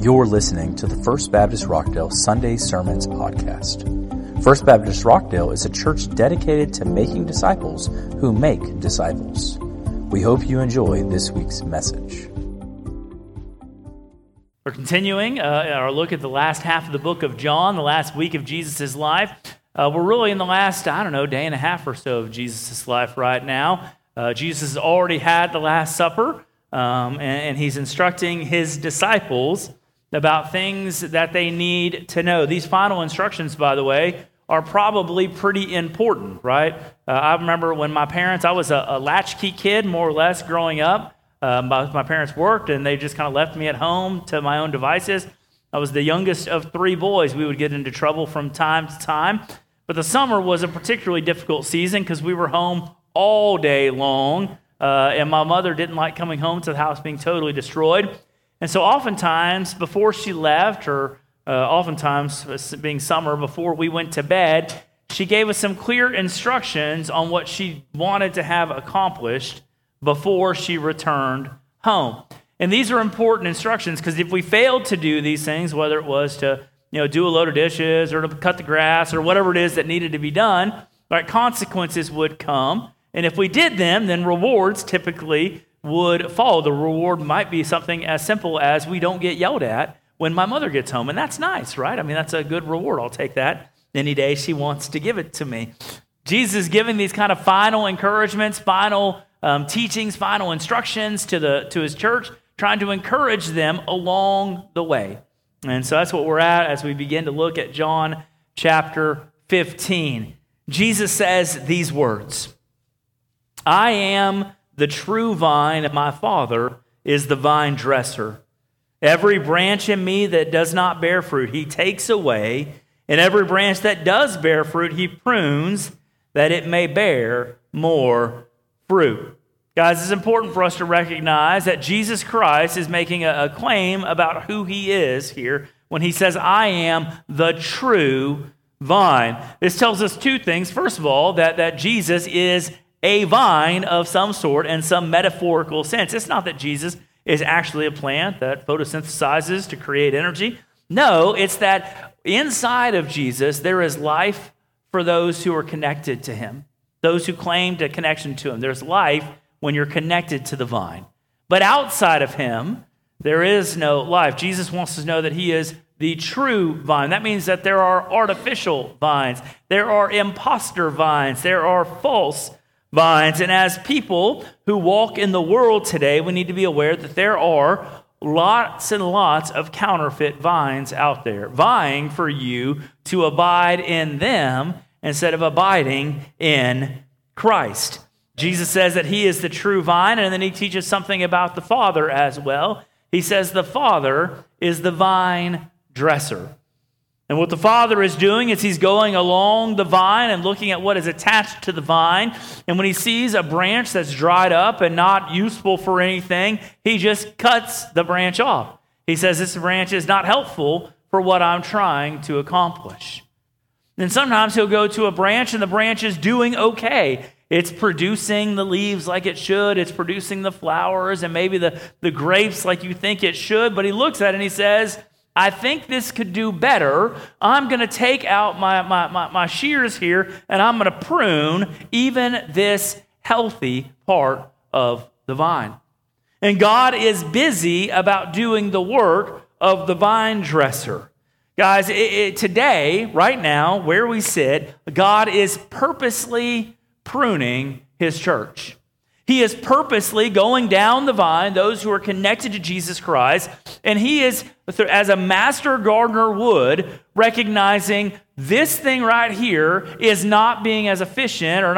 You're listening to the First Baptist Rockdale Sunday Sermons podcast. First Baptist Rockdale is a church dedicated to making disciples who make disciples. We hope you enjoy this week's message. We're continuing our look at the last half of the book of John, the last week of Jesus' life. We're really in the last, day and a half or so of Jesus' life right now. Jesus has already had the Last Supper, and he's instructing his disciples about things that they need to know. These final instructions, by the way, are probably pretty important, right? I remember when my parents, I was a latchkey kid, more or less, growing up. My parents worked, and they just kind of left me at home to my own devices. I was the youngest of three boys. We would get into trouble from time to time. But the summer was a particularly difficult season because we were home all day long, and my mother didn't like coming home to the house being totally destroyed. And so oftentimes, before she left, or oftentimes, being summer, before we went to bed, she gave us some clear instructions on what she wanted to have accomplished before she returned home. And these are important instructions because if we failed to do these things, whether it was to do a load of dishes or to cut the grass or whatever it is that needed to be done, right, consequences would come. And if we did them, then rewards typically would follow. The reward might be something as simple as we don't get yelled at when my mother gets home. And that's nice, right? I mean, that's a good reward. I'll take that any day she wants to give it to me. Jesus is giving these kind of final encouragements, final teachings, final instructions to his church, trying to encourage them along the way. And so that's what we're at as we begin to look at John chapter 15. Jesus says these words, "I am the true vine, and my Father is the vine dresser. Every branch in me that does not bear fruit, he takes away, and every branch that does bear fruit, he prunes, that it may bear more fruit." Guys, it's important for us to recognize that Jesus Christ is making a claim about who he is here when he says, "I am the true vine." This tells us two things. First of all, that Jesus is a vine of some sort in some metaphorical sense. It's not that Jesus is actually a plant that photosynthesizes to create energy. No, it's that inside of Jesus there is life for those who are connected to him, those who claim a connection to him. There's life when you're connected to the vine. But outside of him, there is no life. Jesus wants us to know that he is the true vine. That means that there are artificial vines. There are imposter vines. There are false vines. And as people who walk in the world today, we need to be aware that there are lots and lots of counterfeit vines out there, vying for you to abide in them instead of abiding in Christ. Jesus says that he is the true vine, and then he teaches something about the Father as well. He says the Father is the vine dresser. And what the Father is doing is he's going along the vine and looking at what is attached to the vine. And when he sees a branch that's dried up and not useful for anything, he just cuts the branch off. He says this branch is not helpful for what I'm trying to accomplish. And sometimes he'll go to a branch and the branch is doing okay. It's producing the leaves like it should. It's producing the flowers and maybe the grapes like you think it should. But he looks at it and he says, "I think this could do better. I'm going to take out my shears here and I'm going to prune even this healthy part of the vine." And God is busy about doing the work of the vine dresser. Guys, today, right now, where we sit, God is purposely pruning his church. He is purposely going down the vine, those who are connected to Jesus Christ, and he is, as a master gardener would, recognizing this thing right here is not being as efficient or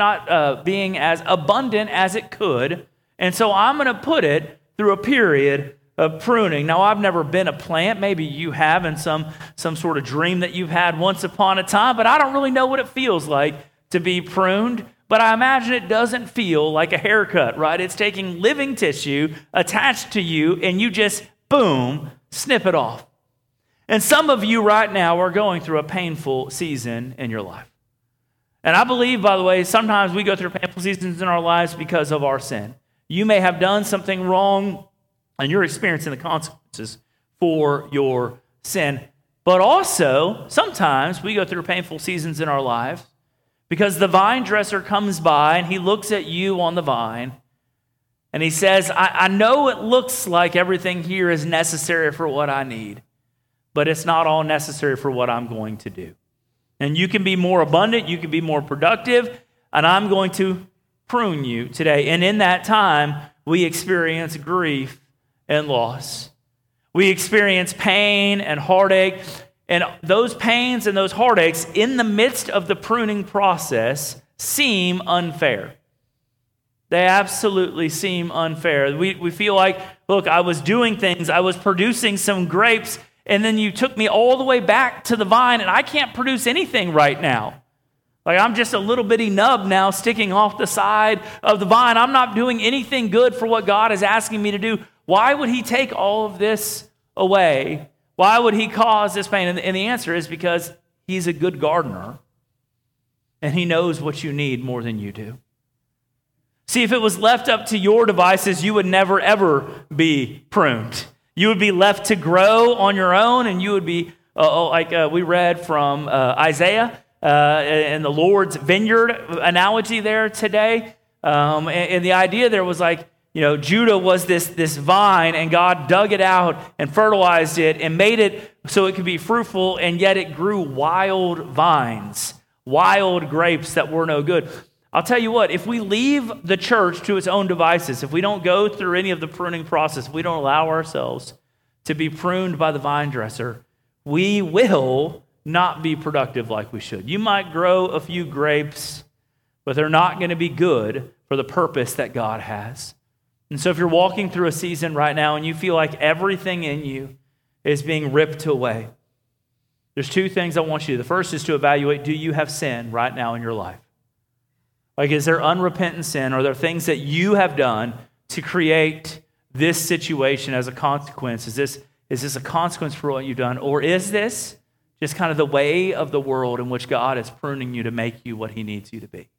not being as abundant as it could, and so I'm going to put it through a period of pruning. Now, I've never been a plant. Maybe you have in some sort of dream that you've had once upon a time, but I don't really know what it feels like to be pruned. But I imagine it doesn't feel like a haircut, right? It's taking living tissue attached to you and you just, boom, snip it off. And some of you right now are going through a painful season in your life. And I believe, by the way, sometimes we go through painful seasons in our lives because of our sin. You may have done something wrong and you're experiencing the consequences for your sin. But also, sometimes we go through painful seasons in our lives because the vine dresser comes by and he looks at you on the vine and he says, I know it looks like everything here is necessary for what I need, but it's not all necessary for what I'm going to do. And you can be more abundant, you can be more productive, and I'm going to prune you today. And in that time, we experience grief and loss. We experience pain and heartache, and those pains and those heartaches in the midst of the pruning process seem unfair. They absolutely seem unfair. We feel like, look, I was doing things, I was producing some grapes, and then you took me all the way back to the vine, and I can't produce anything right now. Like I'm just a little bitty nub now sticking off the side of the vine. I'm not doing anything good for what God is asking me to do. Why would he take all of this away? Why would he cause this pain? And the answer is because he's a good gardener and he knows what you need more than you do. See, if it was left up to your devices, you would never, ever be pruned. You would be left to grow on your own, and you would be, we read from Isaiah and the Lord's vineyard analogy there today. And the idea there was like, Judah was this vine, and God dug it out and fertilized it and made it so it could be fruitful, and yet it grew wild vines, wild grapes that were no good. I'll tell you what, if we leave the church to its own devices, if we don't go through any of the pruning process, if we don't allow ourselves to be pruned by the vine dresser, we will not be productive like we should. You might grow a few grapes, but they're not going to be good for the purpose that God has. And so if you're walking through a season right now and you feel like everything in you is being ripped away, there's two things I want you to do. The first is to evaluate, do you have sin right now in your life? Like, is there unrepentant sin? Are there things that you have done to create this situation as a consequence? Is this a consequence for what you've done? Or is this just kind of the way of the world in which God is pruning you to make you what he needs you to be?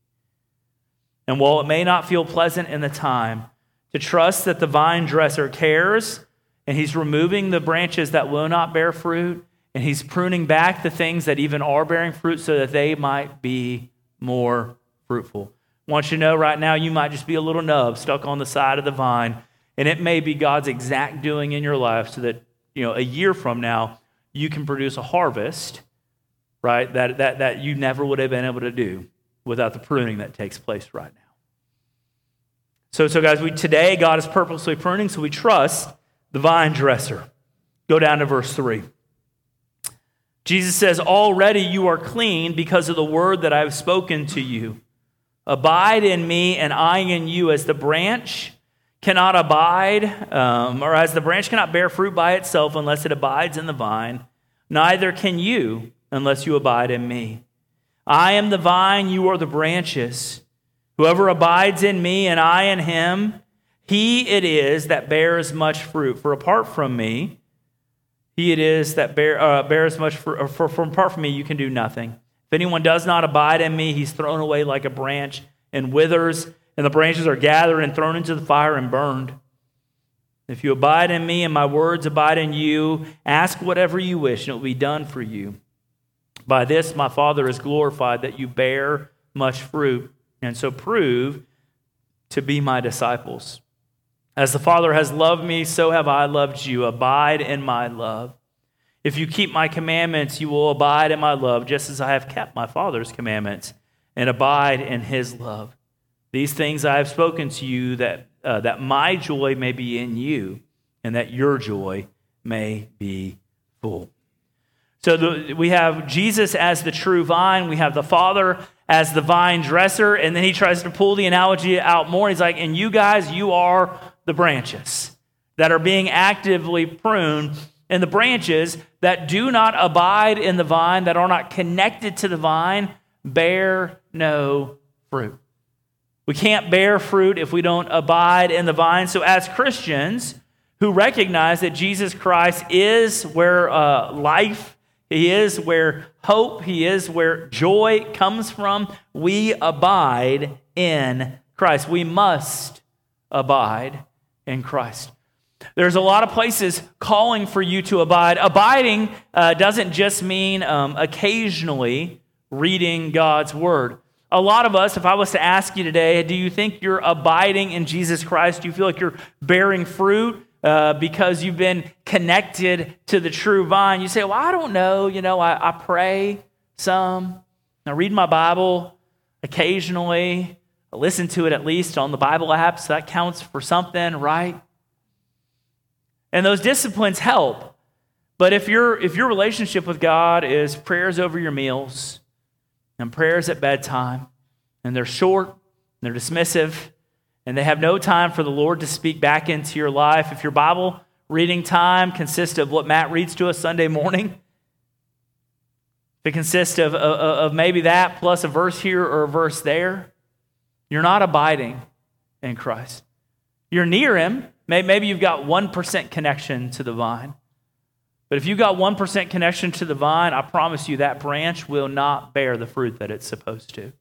And while it may not feel pleasant in the time, to trust that the vine dresser cares, and he's removing the branches that will not bear fruit, and he's pruning back the things that even are bearing fruit so that they might be more fruitful. I want you to know right now you might just be a little nub stuck on the side of the vine, and it may be God's exact doing in your life so that a year from now you can produce a harvest, right, that you never would have been able to do without the pruning that takes place right now. So guys, today God is purposely pruning, so we trust the vine dresser. Go down to verse 3. Jesus says, already you are clean because of the word that I have spoken to you. Abide in me and I in you, as the branch cannot abide, or as the branch cannot bear fruit by itself unless it abides in the vine, neither can you unless you abide in me. I am the vine, you are the branches. Whoever abides in me and I in him, he it is that bears much fruit. For apart from me, he it is that bears much fruit. For apart from me, you can do nothing. If anyone does not abide in me, he's thrown away like a branch and withers, and the branches are gathered and thrown into the fire and burned. If you abide in me and my words abide in you, ask whatever you wish, and it will be done for you. By this my Father is glorified, that you bear much fruit, and so prove to be my disciples. As the Father has loved me, so have I loved you. Abide in my love. If you keep my commandments, you will abide in my love, just as I have kept my Father's commandments and abide in his love. These things I have spoken to you, that my joy may be in you and that your joy may be full. So we have Jesus as the true vine. We have the Father as the vine dresser. And then he tries to pull the analogy out more. He's like, and you guys, you are the branches that are being actively pruned. And the branches that do not abide in the vine, that are not connected to the vine, bear no fruit. We can't bear fruit if we don't abide in the vine. So as Christians who recognize that Jesus Christ is where life, he is where hope, he is where joy comes from, we abide in Christ. We must abide in Christ. There's a lot of places calling for you to abide. Abiding doesn't just mean occasionally reading God's word. A lot of us, if I was to ask you today, do you think you're abiding in Jesus Christ? Do you feel like you're bearing fruit because you've been connected to the true vine? You say, well, I don't know. I pray some. I read my Bible occasionally. I listen to it at least on the Bible apps. So that counts for something, right? And those disciplines help. But if your relationship with God is prayers over your meals and prayers at bedtime, and they're short, and they're dismissive, and they have no time for the Lord to speak back into your life, if your Bible reading time consists of what Matt reads to us Sunday morning, if it consists of maybe that plus a verse here or a verse there, you're not abiding in Christ. You're near Him. Maybe you've got 1% connection to the vine. But if you've got 1% connection to the vine, I promise you that branch will not bear the fruit that it's supposed to.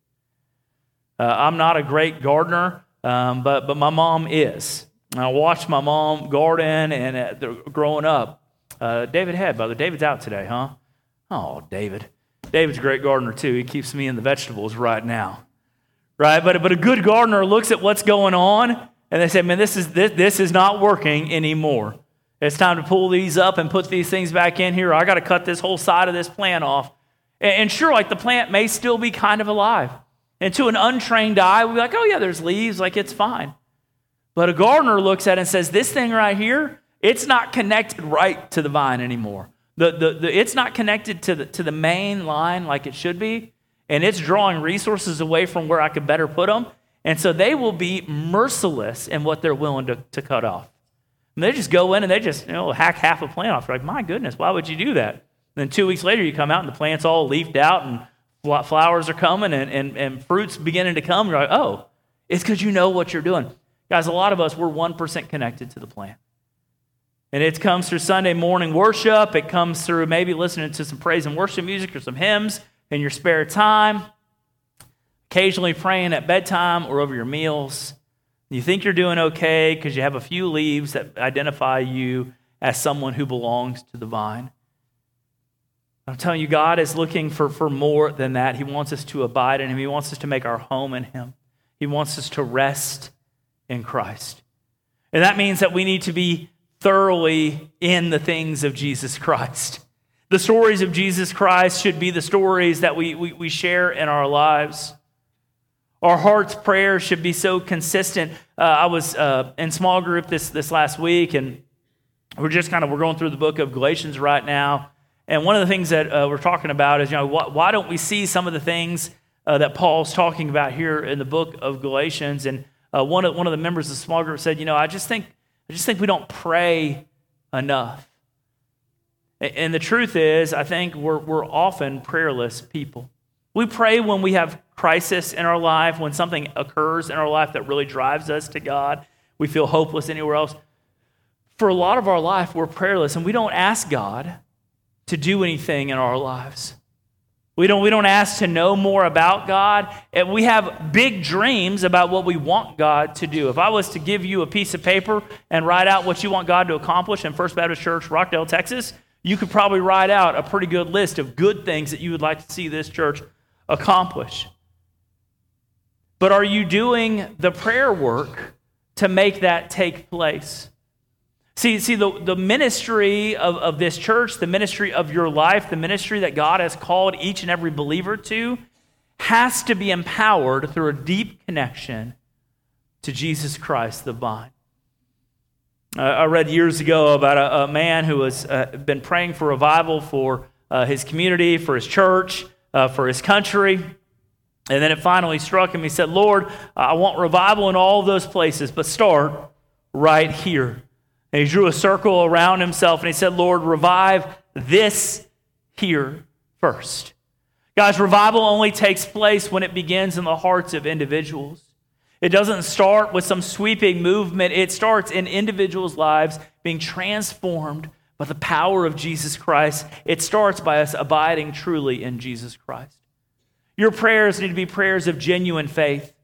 I'm not a great gardener, but my mom is. I watched my mom garden and growing up. David Head, brother. David's out today, huh? Oh, David. David's a great gardener too. He keeps me in the vegetables right now. Right? But a good gardener looks at what's going on and they say, man, this is not working anymore. It's time to pull these up and put these things back in here. I got to cut this whole side of this plant off. And sure, like the plant may still be kind of alive. And to an untrained eye, we'll be like, oh yeah, there's leaves, like it's fine. But a gardener looks at it and says, this thing right here, it's not connected right to the vine anymore. It's not connected to the main line like it should be. And it's drawing resources away from where I could better put them. And so they will be merciless in what they're willing to cut off. And they just go in and they just hack half a plant off. You're like, my goodness, why would you do that? And then 2 weeks later, you come out and the plant's all leafed out and flowers are coming and fruit's beginning to come. You're like, oh, it's because you know what you're doing. Guys, a lot of us, we're 1% connected to the plant. And it comes through Sunday morning worship. It comes through maybe listening to some praise and worship music or some hymns in your spare time. Occasionally praying at bedtime or over your meals. You think you're doing okay because you have a few leaves that identify you as someone who belongs to the vine. I'm telling you, God is looking for more than that. He wants us to abide in Him. He wants us to make our home in Him. He wants us to rest in Christ. And that means that we need to be thoroughly in the things of Jesus Christ. The stories of Jesus Christ should be the stories that we share in our lives. Our heart's prayers should be so consistent. I was in small group this last week, and we're going through the book of Galatians right now. And one of the things that we're talking about is, why don't we see some of the things that Paul's talking about here in the book of Galatians? And one of the members of the small group said, I just think we don't pray enough. And the truth is, I think we're often prayerless people. We pray when we have crisis in our life, when something occurs in our life that really drives us to God. We feel hopeless anywhere else. For a lot of our life, we're prayerless, and we don't ask God to do anything in our lives. We don't ask to know more about God. And we have big dreams about what we want God to do. If I was to give you a piece of paper and write out what you want God to accomplish in First Baptist Church, Rockdale, Texas, you could probably write out a pretty good list of good things that you would like to see this church accomplish. But are you doing the prayer work to make that take place? See, the ministry of this church, the ministry of your life, the ministry that God has called each and every believer to, has to be empowered through a deep connection to Jesus Christ, the vine. I read years ago about a man who has been praying for revival for his community, for his church, for his country. And then it finally struck him. He said, Lord, I want revival in all of those places, but start right here. And he drew a circle around himself and he said, Lord, revive this here first. Guys, revival only takes place when it begins in the hearts of individuals. It doesn't start with some sweeping movement. It starts in individuals' lives being transformed by the power of Jesus Christ. It starts by us abiding truly in Jesus Christ. Your prayers need to be prayers of genuine faith,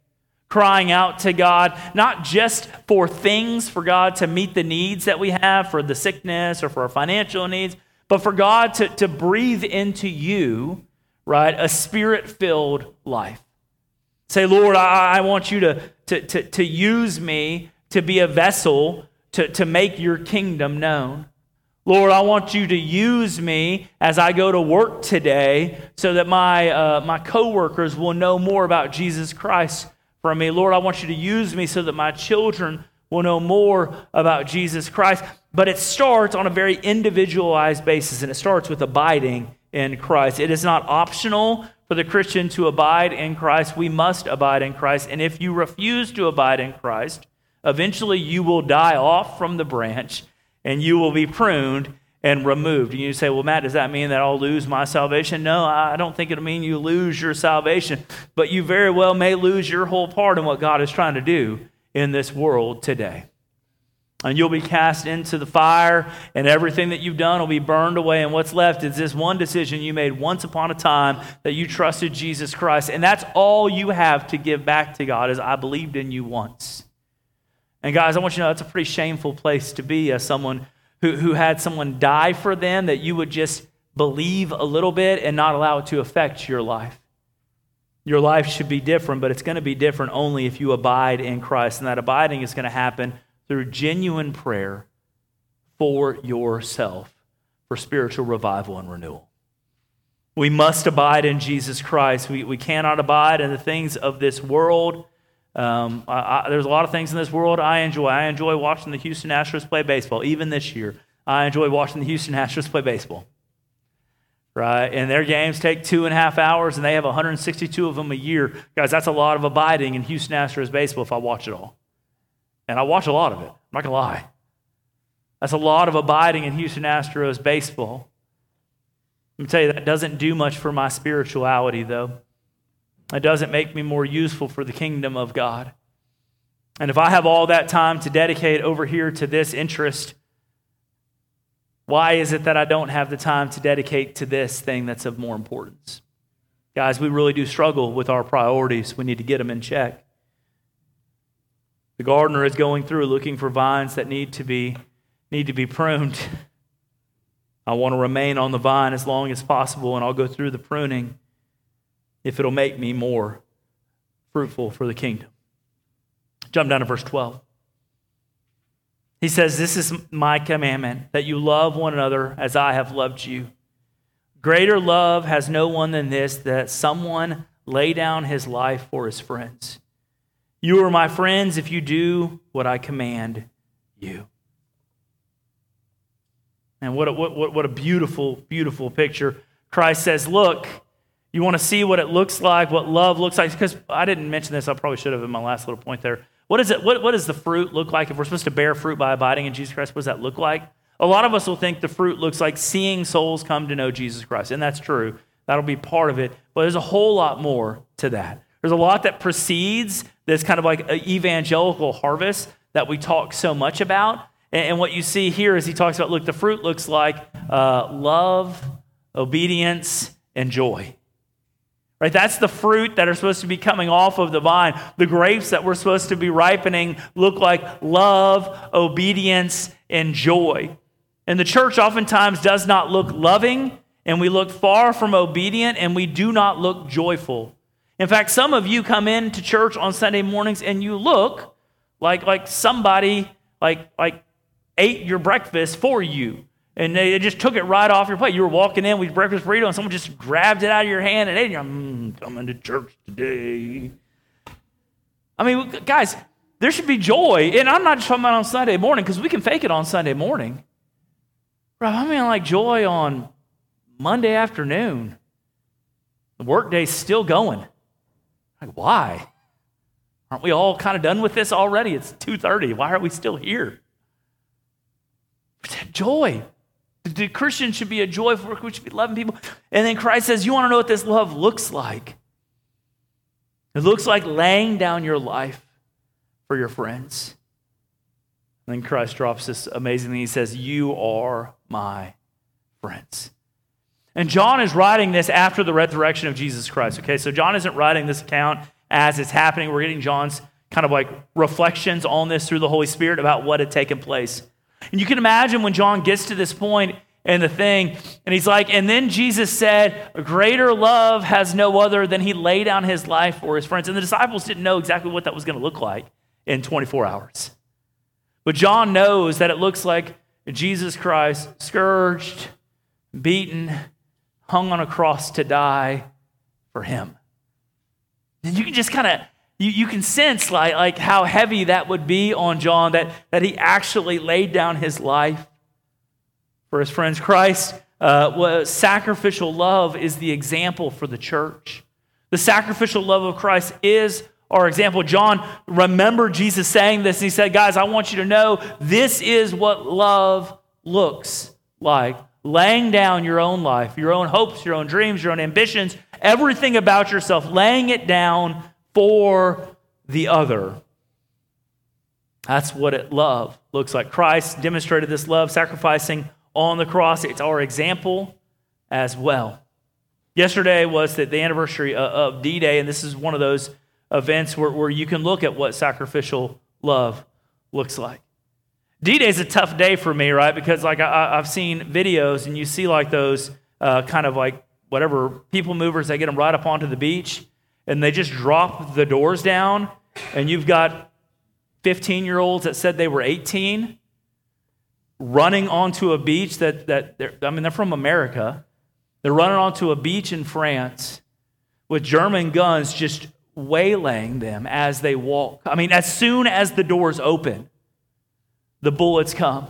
crying out to God, not just for things, for God to meet the needs that we have, for the sickness or for our financial needs, but for God to breathe into you, right, a Spirit-filled life. Say, Lord, I want you to use me to be a vessel to make your kingdom known. Lord, I want you to use me as I go to work today so that my coworkers will know more about Jesus Christ from me. Lord, I want you to use me so that my children will know more about Jesus Christ. But it starts on a very individualized basis, and it starts with abiding in Christ. It is not optional for the Christian to abide in Christ. We must abide in Christ. And if you refuse to abide in Christ, eventually you will die off from the branch and you will be pruned and removed. And you say, well, Matt, does that mean that I'll lose my salvation? No, I don't think it'll mean you lose your salvation, but you very well may lose your whole part in what God is trying to do in this world today. And you'll be cast into the fire, and everything that you've done will be burned away, and what's left is this one decision you made once upon a time, that you trusted Jesus Christ, and that's all you have to give back to God, is I believed in you once. And guys, I want you to know that's a pretty shameful place to be as someone who had someone die for them, that you would just believe a little bit and not allow it to affect your life. Your life should be different, but it's going to be different only if you abide in Christ, and that abiding is going to happen through genuine prayer for yourself, for spiritual revival and renewal. We must abide in Jesus Christ. We cannot abide in the things of this world. There's a lot of things in this world I enjoy. I enjoy watching the Houston Astros play baseball. Even this year, I enjoy watching the Houston Astros play baseball. Right? And their games take 2.5 hours, and they have 162 of them a year. Guys, that's a lot of abiding in Houston Astros baseball if I watch it all. And I watch a lot of it. I'm not going to lie. That's a lot of abiding in Houston Astros baseball. Let me tell you, that doesn't do much for my spirituality, though. It doesn't make me more useful for the kingdom of God. And if I have all that time to dedicate over here to this interest, why is it that I don't have the time to dedicate to this thing that's of more importance? Guys, we really do struggle with our priorities. We need to get them in check. The gardener is going through looking for vines that need to be pruned. I want to remain on the vine as long as possible, and I'll go through the pruning if it'll make me more fruitful for the kingdom. Jump down to verse 12. He says, "This is my commandment, that you love one another as I have loved you. Greater love has no one than this, that someone lay down his life for his friends. You are my friends if you do what I command you." And what a beautiful, beautiful picture. Christ says, look, you want to see what it looks like, what love looks like? Because I didn't mention this, I probably should have in my last little point there. What is it? What does the fruit look like? If we're supposed to bear fruit by abiding in Jesus Christ, what does that look like? A lot of us will think the fruit looks like seeing souls come to know Jesus Christ, and that's true. That'll be part of it, but there's a whole lot more to that. There's a lot that precedes this kind of like evangelical harvest that we talk so much about. And what you see here is he talks about, look, the fruit looks like love, obedience, and joy. Right? That's the fruit that are supposed to be coming off of the vine. The grapes that we're supposed to be ripening look like love, obedience, and joy. And the church oftentimes does not look loving, and we look far from obedient, and we do not look joyful. In fact, some of you come into church on Sunday mornings and you look like somebody like ate your breakfast for you. And they just took it right off your plate. You were walking in with breakfast burrito and someone just grabbed it out of your hand and ate it. You're coming to church today. I mean, guys, there should be joy. And I'm not just talking about on Sunday morning because we can fake it on Sunday morning. Bro, I mean like joy on Monday afternoon. The workday's still going. Like, why? Aren't we all kind of done with this already? It's 2:30. Why are we still here? Joy. The Christian should be a joyful, we should be loving people. And then Christ says, you want to know what this love looks like? It looks like laying down your life for your friends. And then Christ drops this amazing thing. He says, you are my friends. And John is writing this after the resurrection of Jesus Christ. Okay, so John isn't writing this account as it's happening. We're getting John's kind of like reflections on this through the Holy Spirit about what had taken place. And you can imagine when John gets to this point in the thing, and he's like, and then Jesus said, "A greater love has no other than he lay down his life for his friends." And the disciples didn't know exactly what that was going to look like in 24 hours. But John knows that it looks like Jesus Christ scourged, beaten, hung on a cross to die for him. And you can just kind of, you can sense like how heavy that would be on John, that he actually laid down his life for his friends. Christ, sacrificial love is the example for the church. The sacrificial love of Christ is our example. John remembered Jesus saying this, and he said, guys, I want you to know this is what love looks like. Laying down your own life, your own hopes, your own dreams, your own ambitions, everything about yourself, laying it down for the other. That's what love looks like. Christ demonstrated this love, sacrificing on the cross. It's our example as well. Yesterday was the anniversary of D-Day, and this is one of those events where you can look at what sacrificial love looks like. D-Day is a tough day for me, right? Because like I've seen videos, and you see like those kind of like whatever people movers, they get them right up onto the beach, and they just drop the doors down, and you've got 15-year-olds that said they were 18 running onto a beach they're from America. They're running onto a beach in France with German guns just waylaying them as they walk. I mean, as soon as the doors open, the bullets come.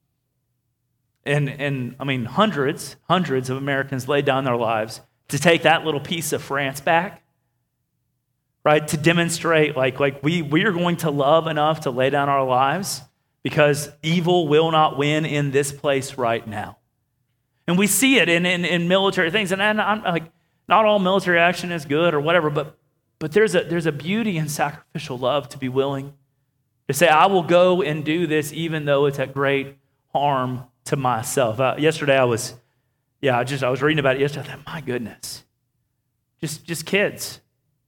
And I mean, hundreds of Americans laid down their lives to take that little piece of France back, right? To demonstrate like we are going to love enough to lay down our lives because evil will not win in this place right now. And we see it in military things. And I'm like, not all military action is good or whatever, but there's a beauty in sacrificial love to be willing to say, I will go and do this even though it's at great harm to myself. Yesterday I was reading about it yesterday. I thought, my goodness, just kids.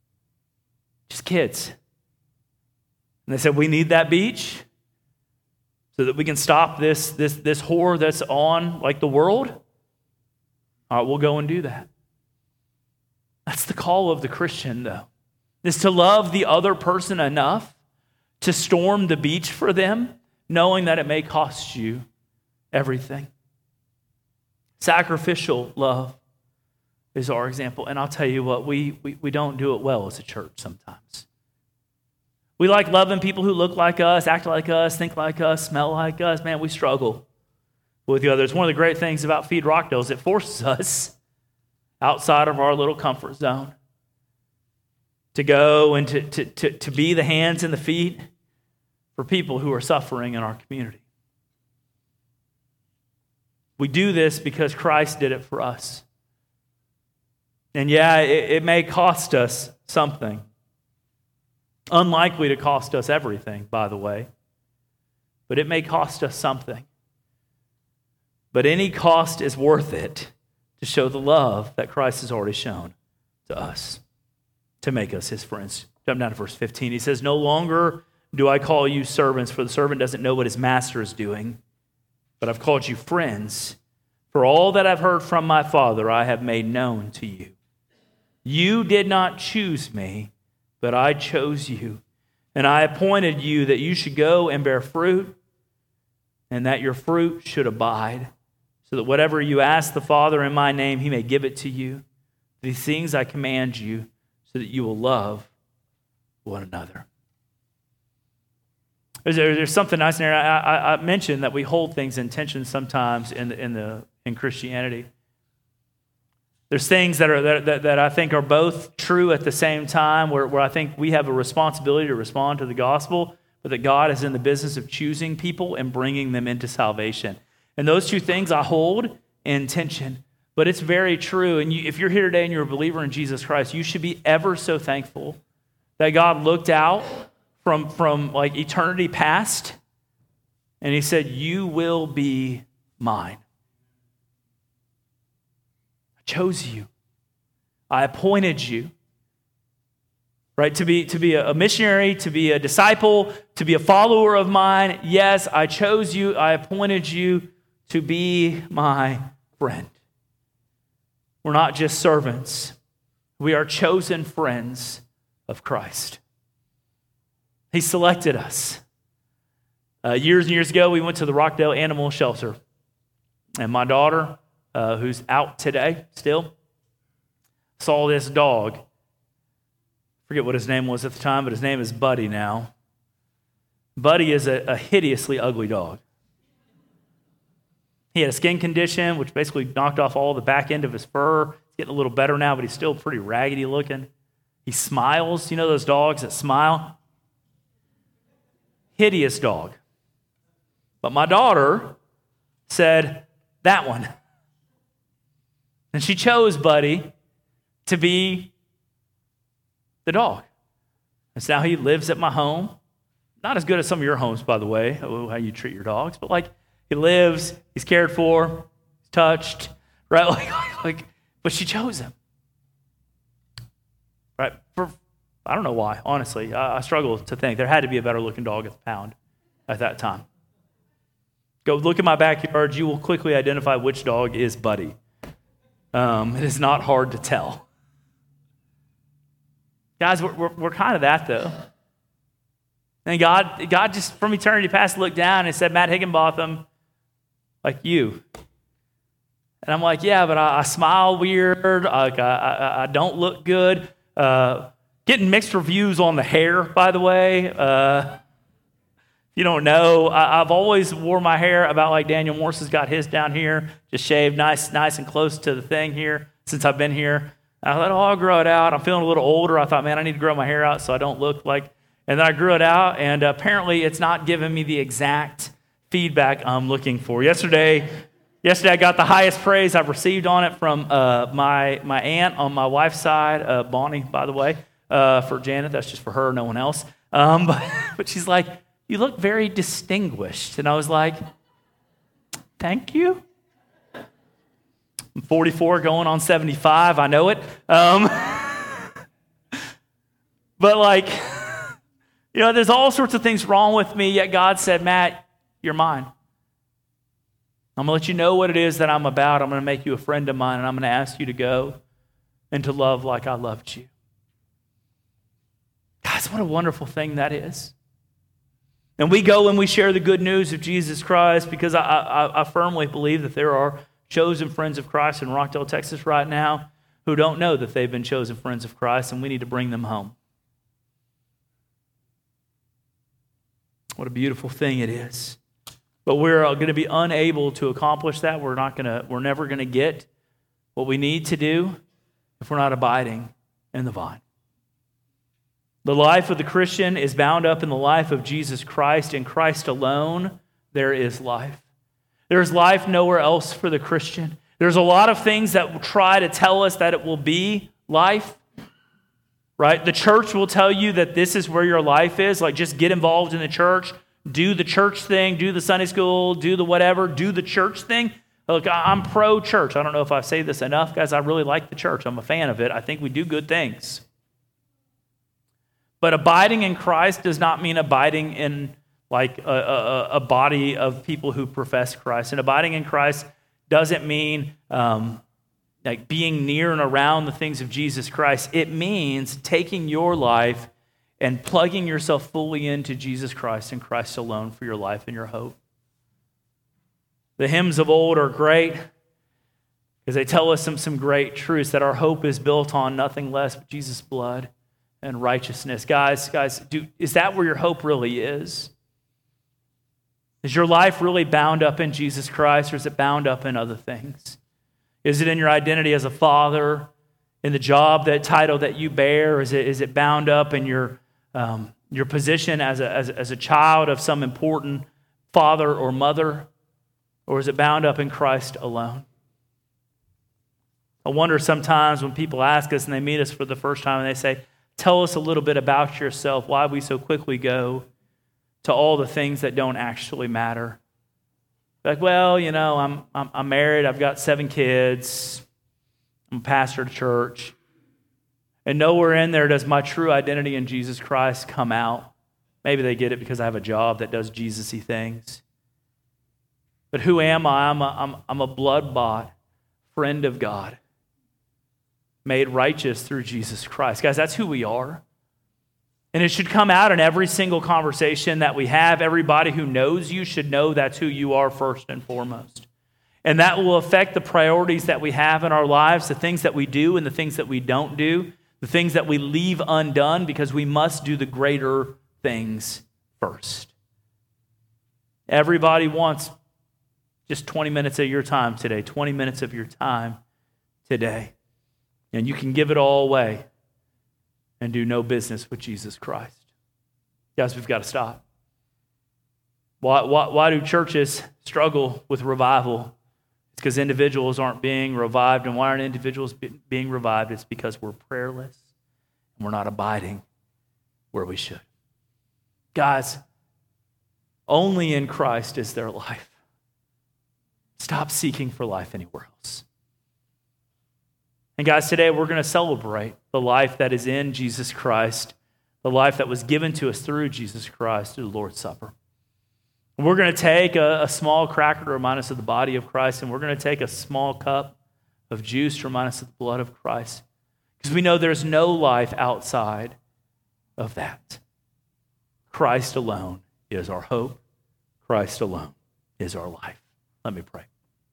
Just kids. And they said, we need that beach so that we can stop this horror that's on like the world. All right, we'll go and do that. That's the call of the Christian, though, is to love the other person enough to storm the beach for them, knowing that it may cost you everything. Sacrificial love is our example. And I'll tell you what, we don't do it well as a church sometimes. We like loving people who look like us, act like us, think like us, smell like us. Man, we struggle with the others. One of the great things about Feed Rockdale is it forces us outside of our little comfort zone to go and to be the hands and the feet for people who are suffering in our community. We do this because Christ did it for us. And yeah, it may cost us something. Unlikely to cost us everything, by the way. But it may cost us something. But any cost is worth it to show the love that Christ has already shown to us, to make us his friends. Jump down to verse 15. He says, no longer do I call you servants, for the servant doesn't know what his master is doing, but I've called you friends. For all that I've heard from my Father, I have made known to you. You did not choose me, but I chose you, and I appointed you that you should go and bear fruit, and that your fruit should abide, so that whatever you ask the Father in my name, he may give it to you. These things I command you, so that you will love one another. There's something nice in there. I mentioned that we hold things in tension sometimes in Christianity. There's things that I think are both true at the same time, where I think we have a responsibility to respond to the gospel, but that God is in the business of choosing people and bringing them into salvation. And those two things I hold in tension. But it's very true. And if you're here today and you're a believer in Jesus Christ, you should be ever so thankful that God looked out from like eternity past, and he said, you will be mine. I chose you. I appointed you. right? To be a missionary, to be a disciple, to be a follower of mine. Yes, I chose you. I appointed you to be my friend. We're not just servants. We are chosen friends of Christ. He selected us. Years and years ago, we went to the Rockdale Animal Shelter. And my daughter, who's out today still, saw this dog. I forget what his name was at the time, but his name is Buddy now. Buddy is a hideously ugly dog. He had a skin condition, which basically knocked off all the back end of his fur. It's getting a little better now, but he's still pretty raggedy looking. He smiles. You know those dogs that smile? Hideous dog. But my daughter said, that one. And she chose Buddy to be the dog. And so now he lives at my home. Not as good as some of your homes, by the way, how you treat your dogs, but like he lives, he's cared for, he's touched, right? But she chose him. Right? I don't know why, honestly. I struggle to think. There had to be a better looking dog at the pound at that time. Go look at my backyard. You will quickly identify which dog is Buddy. It is not hard to tell. Guys, we're kind of that, though. And God just from eternity past looked down and said, Matt Higginbotham, like you. And I'm like, yeah, but I smile weird. Like I don't look good. Getting mixed reviews on the hair, by the way. You don't know. I've always wore my hair about like Daniel Morse has got his down here, just shaved nice and close to the thing here since I've been here. I thought, I'll grow it out. I'm feeling a little older. I thought, man, I need to grow my hair out so I don't look like. And then I grew it out, and apparently it's not giving me the exact feedback I'm looking for. Yesterday I got the highest praise I've received on it from my aunt on my wife's side, Bonnie, by the way, for Janet. That's just for her, no one else. But she's like, you look very distinguished. And I was like, thank you. I'm 44 going on 75. I know it. But like, you know, there's all sorts of things wrong with me, yet God said, Matt, you're mine. I'm going to let you know what it is that I'm about. I'm going to make you a friend of mine, and I'm going to ask you to go and to love like I loved you. Guys, what a wonderful thing that is. And we go and we share the good news of Jesus Christ because I firmly believe that there are chosen friends of Christ in Rockdale, Texas right now who don't know that they've been chosen friends of Christ, and we need to bring them home. What a beautiful thing it is. But we're going to be unable to accomplish that. We're never going to get what we need to do if we're not abiding in the vine. The life of the Christian is bound up in the life of Jesus Christ. In Christ alone, there is life. There is life nowhere else for the Christian. There's a lot of things that will try to tell us that it will be life. Right? The church will tell you that this is where your life is. Like, just get involved in the church. Do the church thing. Do the Sunday school. Do the whatever. Do the church thing. Look, I'm pro-church. I don't know if I say this enough, guys. I really like the church. I'm a fan of it. I think we do good things. But abiding in Christ does not mean abiding in like a body of people who profess Christ. And abiding in Christ doesn't mean like being near and around the things of Jesus Christ. It means taking your life and plugging yourself fully into Jesus Christ and Christ alone for your life and your hope. The hymns of old are great because they tell us some great truths, that our hope is built on nothing less but Jesus' blood and righteousness. Guys, is that where your hope really is? Is your life really bound up in Jesus Christ, or is it bound up in other things? Is it in your identity as a father, in the job, that title that you bear? Is it bound up in your position as a child of some important father or mother? Or is it bound up in Christ alone? I wonder sometimes when people ask us and they meet us for the first time and they say, tell us a little bit about yourself, why we so quickly go to all the things that don't actually matter. Like, well, you know, I'm married, I've got 7 kids, I'm a pastor at church. And nowhere in there does my true identity in Jesus Christ come out. Maybe they get it because I have a job that does Jesus-y things. But who am I? I'm a blood-bought friend of God, made righteous through Jesus Christ. Guys, that's who we are. And it should come out in every single conversation that we have. Everybody who knows you should know that's who you are first and foremost. And that will affect the priorities that we have in our lives, the things that we do and the things that we don't do, the things that we leave undone, because we must do the greater things first. Everybody wants just 20 minutes of your time today, 20 minutes of your time today. And you can give it all away and do no business with Jesus Christ. Guys, we've got to stop. Why do churches struggle with revival? It's because individuals aren't being revived. And why aren't individuals being revived? It's because we're prayerless and we're not abiding where we should. Guys, only in Christ is there life. Stop seeking for life anywhere else. And guys, today we're going to celebrate the life that is in Jesus Christ, the life that was given to us through Jesus Christ through the Lord's Supper. And we're going to take a small cracker to remind us of the body of Christ, and we're going to take a small cup of juice to remind us of the blood of Christ, because we know there's no life outside of that. Christ alone is our hope. Christ alone is our life. Let me pray.